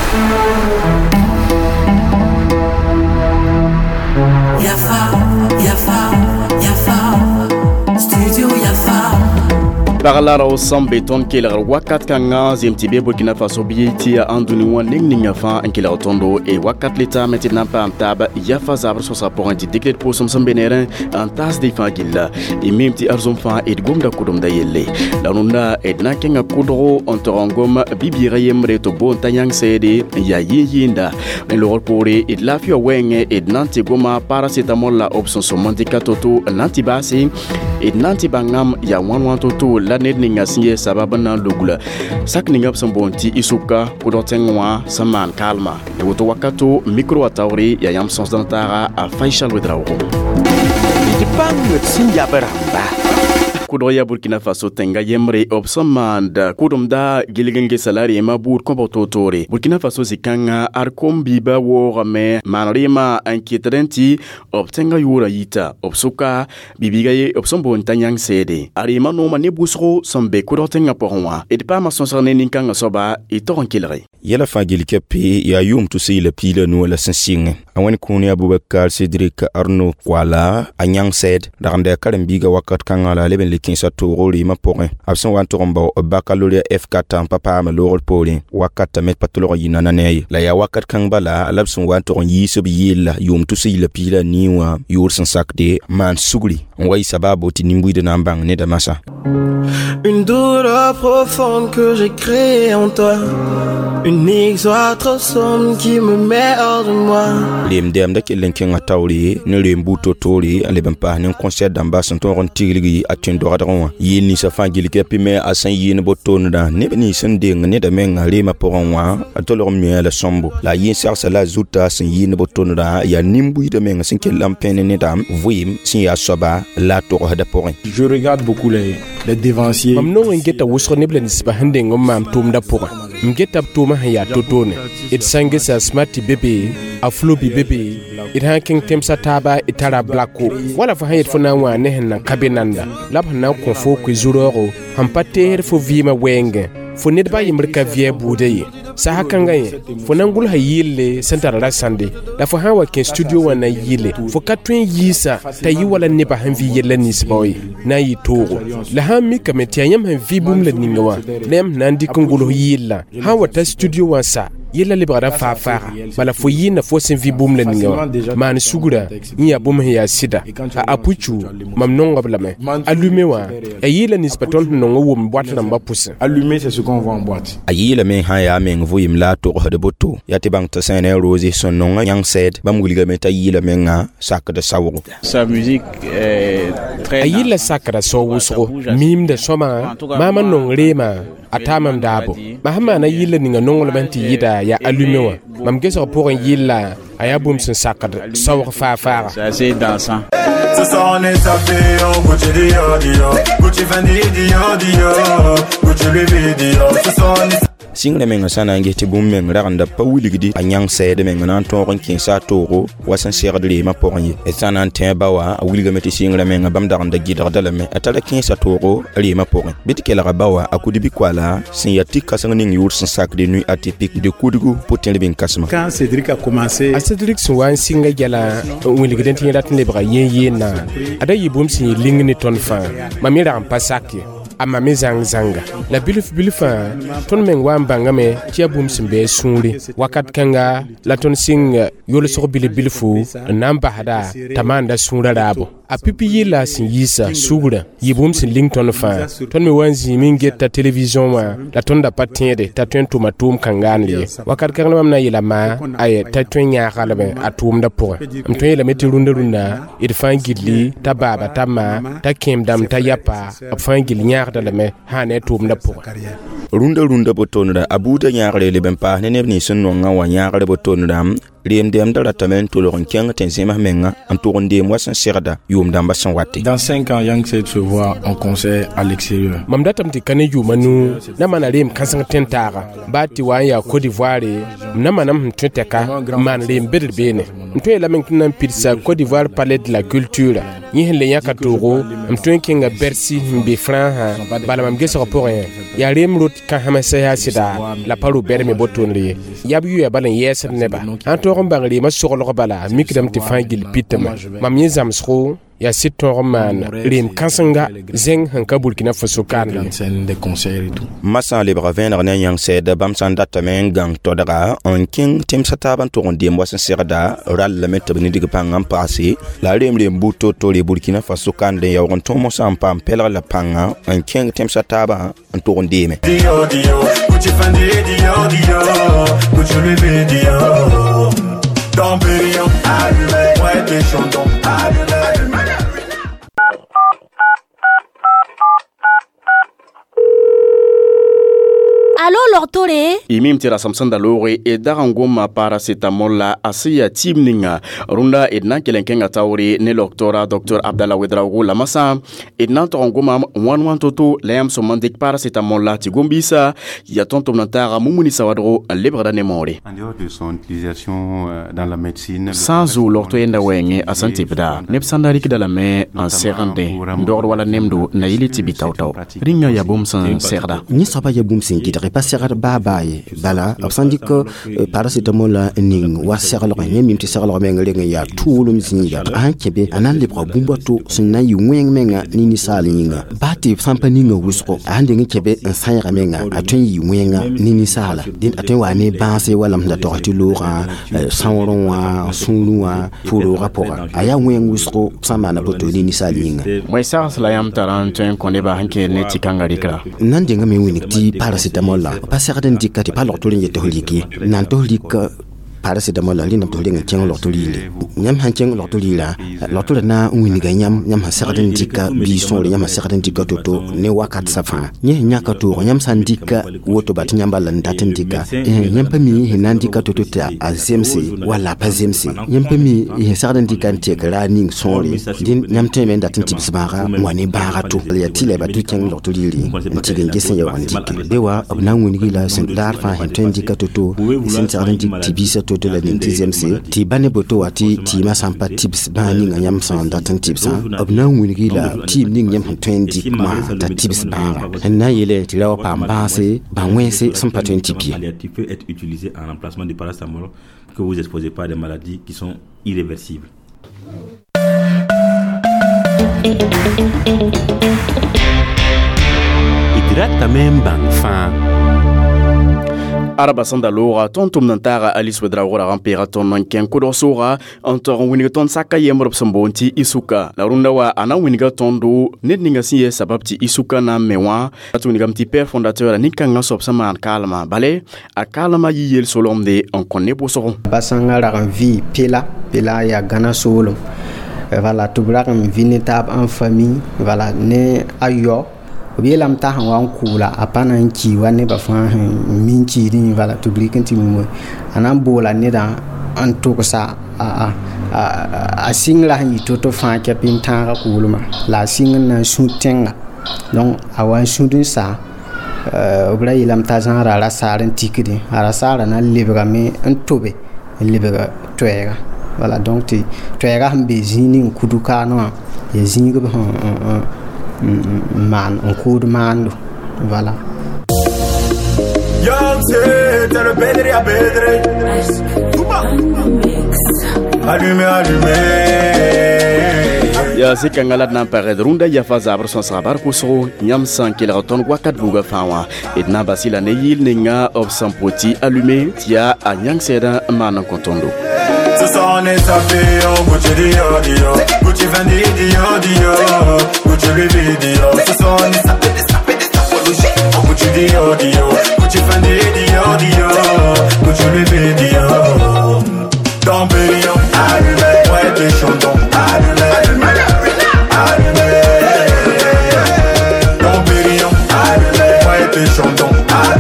Parlara au Sambeton qui est le Wakat Kanga, Zimtibé Burkina Faso Bieti, Andounou, Ningningafa, en Kila Otondo, et Wakat l'État maintenant pas en table, Yafa Zabre sur sa pour un petit décret pour son Bénérin, en tasse des Fagilla, et même ti Arzumfa et Gomda Kudum Dayele. La Nunda et Nakenga Kudro, en Torangom, Bibi Rayem Retobo, Tayang Sede, Yayi Yinda, et le Repore, et Lafio Wenge, et Nantigoma, Paracetamol, la option sur Mantica Toto, Nantibasi, et Nantibangam, Yawan Toto, la nedninga siye sababana lugula sakninga sambonti isuka kudotengwa saman kalma woto wakato micro atawri ya yam sons dantara a Faisal Wedrawo dipang sinja beramba Kudoya Burkina Faso tenga yemre obsamanda kudomda giligenge salari mabur kombototori Burkina Faso zikanga arkom biba worame manrima ankietrenti obtenga yura yita obsuka bibigaye obsombo ntanyang sede arima no manebusro sombe kudotenga porwa edpa masonsane ninkanga soba itonkilre yela fagil kepi ya yum to see le pile no la sensinge awen kuni Abubakar Cedric Arno wala anyang said darande kalembiga wakat kanga la leben kinsa toro li ma porin abson wan torombo baccalauréat F4 papa ma lorol poli wakata met patolo yinana ne la ya wakat kang bala labson wan toron yiso bi yilla yum to see le pile niwa yur san sakde man sugli on way sababu tinimbu de nambang ne da masa une douleur profonde que j'ai créée en toi. Une histoire trop sombre qui me met hors de moi. Lem dem da kelen ken atawli ne lembu totori ale ben pa ne concert d'amba son ton tigli atin do radron yi ni sa fangili ke pime asan yi ne boton da ne beni sen de ne da men ale ma poronwa atolor mi la sombo la yi sar sala zuta san yi ne boton da ya nimbu de men sen ke lampen ne dam vim si ya soba la to da porin. Je regarde beaucoup les dévanciers. Mamno ngeta wosro ne blen siba hande ngom tum da porin ngeta tuma ya totone it sange sa smarty baby a floppy baby it hanking temsa taba itara blacko wala fa hayet fona wa ne henna kabinanda lab na ko fo ku zuroro hampater fo vima wenge fo net ba yimrika vie budeye sa hakanga ye fo nangul hayile sentara rasande la fo hawa ken studio wana yile fo katwen yisa tayi wala ne ba hanvi yele nisboy na yi togo la hammi kameti ayam hanvi bum le ningawa lem nandi kungulo yilla hawa ta studio wa sa yela libara fa bala fo yina fo sen vi bum le ningawa man sugura nya bum ya sida a apuchu mam nonga blame allumer wa ayila nispaton nonga wo boîte namba pousse allumer c'est ce qu'on voit en boîte ayila men haya men voyim la to de boto yati bang ta sene rose son nonga yang said bam guliga meta yila menga sak de sawo sa musique est très ayila sakra so wusro mim de soma mama non rema atamam dabo mahama na yila ninga nongol banti yida ya allumer wa mam geso pour yila ayabum sen sakad sawo fa c'est assez dansant. Ce soir on est tapé, on Gucci Dior, Gucci Fendi Dior, Gucci Louis Dior. Ce soir on est single men sana ngeti bum men randa pawuligidi anyang sede men nan toron kin sa toro wasan serdle ma pornye e sana ten bawa awuliga meti single men bam daranda gidar dalame atala kin sa toro ali ma porn bitikela bawa akudi bikwala sin yati kasangning yur san sacre nuit atypique de kudugu potin bin kasma quand Cédric a commencé Cédric sowan singa gala wuliga den rat ne bra yen na ada yibum sin lingni ton fa mamira am pasaki ama mezanga la bilfa ton men wa bangame tia bum simbe sunri wakat kanga la ton sing yolo so bilfu namba hada tamanda sunra rabo a pipi la sin yisa sugura yibum sin lington fa ton me wanzi minge ta television wa la ton da patinde ta ton tomatum kangani wakat kanga mamna yila ma ay ta ton nya khalame atum da po mton yila meti runda idfan gidli tababa tama ta kemdam ta yapa afan gil nya dalame hane tum da po runda botonda abuda nyaare le bempa ne ni sunno nga wa nyaare botonda riem dem da ratamen to lo nkeng tensema menga antoronde moi sans serda yum damba san wati dans 5 ans yang se voit en concert à l'extérieur mamdatam ti kane yu manu na mana rem kansang tentara bati wa ya Côte d'Ivoire na manam nteka man rem berbene nto la men kinan pirsa Côte d'Ivoire palais de la culture yi hele yakatoro mto kenga Bercy mbe franha bala mam gesa rapport ya rem rot ka hamasa ya sida la paru berme botonri yab yu ya balan yes neba an to ron bangri ma soglo bala mikdam ti fangil pitama mam yezam sro ya sitor man rim kansanga zeng hanka Burkina Faso kan des conseils et tout. Massa le bravin na yang said bam sandata men gang todara on king tim sataban to on dem wasan serda ral la met bni dig pangam passé la rem buto to le Burkina Faso kan de ya on to mo sam pam pelra la panga on king tim sataba on to on dem Dio dio, Gucci Fendi dio dio, Gucci Louis V dio. Dans Périllon, allumé, ouais des chantons, allumé. Allô, Lortore? Imim tira samsanda lore e darangoma paracetamol la asiya timninga runda edna kelenkenga tawri ne doktora Dr Abdallah Wedraogo la masa edna torangoma wan toto layam somandik paracetamol la tigombisa ya tontom nantara mumuni sawadro lebrada ne mori. En dehors de son utilisation dans la médecine, Sanzu lorto enda wenge asantibda nepsandarik da la me en serande ndor wala nemdo na yiliti bitawtaw ringa ya bomsan serda ni saba ya bomsin ki pas serar babaye bala absandik paracetamol ning wa seralo ni mimti seralo mengale ya tulum zinga an kebe anan le pro bumbato sunna yungeng menga ni salinga bati sampaninga wusko ande ngi kebe nsayra menga atun yungwenga ni sala din atun wa ne banse wala mda torti lora sanworon wa sunluwa pour rapport aya ngwen wusko samana poto ni salinga moi sars la yam taranten konde ba hanke ne tikangarika nande ngame wini ti paracetamol la pas certaines dikati pas l'ortolin yete holiki nan to holika paracetamol la lina to linga tiang l'ortolile nyam han tiang l'ortolila l'ortolina na wini ga nyam ha certaines dika bi son nyam ha certaines dika toto ne wakat safa nye nyaka to nyam sandika woto bat nyamba la ndaten dika nyam pami hinan dika toto ta azemsi wala pazemsi nyam pami certaines dika ntekra ning sonri din nyam teme ndaten tibsbara wani bara to ya tile ba tu tiang l'ortolili ntigin gesen ya wandike dewa abna wini gila sen darfa hen dika toto sen certaines dika tibisa toto la nintizemsi ti bane boto wati ti ma sampa tips bani ngam san datan tipsa abna wini la team ning nyam 20 ma ta tips ba na yele ti lawa pambase ba wense sampa 20 pieds peut être utilisé en remplacement du paracétamol que vous exposez pas à des maladies qui sont irréversibles. Idrat bang fan araba sanda lora tontum nantara Alice Wedraogo la rampera ton nanken kodo sora antor winiga ton saka yemrob sambonti isuka la runda wa ana winiga tondo nedninga siye sababti isuka na mewa atuniga mti père fondateur nikanga sobsama kalma bale akalma yiyel solomde on connaît pour son basanga la vie pela ya gana solo voilà tout bla vie étape en famille voilà ne ayo bielam ta han wan kula apana nki wane ba fa minki din vala to blikanti mu anan bola ne da an to ko sa a singla han yito fa ke pinta ka kuluma la singna sutenga donc awan sudin sa obra ilam ta jan ra saran tikidi ara sara na libra me an tobe libra toega voilà donc ti toega han be zini kuduka no ye zini ko man on court man voilà Yo c'est le bedre à bedre allumé ya zikangalat na pare runda ya faza abson sabar kuso nyam san kil raton wakat buga fawa edna basila ne yil ninga opsan poti allumé tia a nyang seda manan kontondo ce son est tapé en Gucci dio Gucci Fendi dio Gucci Louis V dio ce son est tapé en Gucci dio Gucci Fendi dio Gucci Louis V dio dans Périllon allumé ouais des chantons allumé dans Périllon allumé ouais des chantons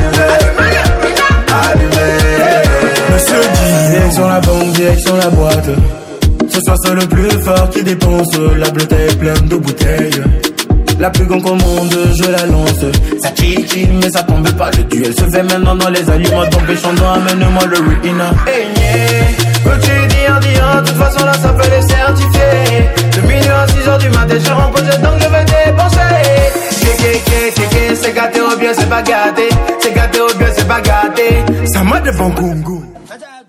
allumé monsieur dit direction la banque direction la boîte ce soir c'est le plus fort qui dépense la bouteille pleine de bouteilles la plus grande commande je la lance ça chill mais ça tombe pas le duel se fait maintenant dans les aliments donc péchant amène-moi le ruina hey, yeah. Gucci dio millions, de toute façon là ça peut les certifier. 2 millions à 6h du matin, je rencontre donc je vais dépenser. C'est gâté ou bien c'est pas gâté. C'est gâté ou bien c'est pas gâté. Ça m'a de bon goût.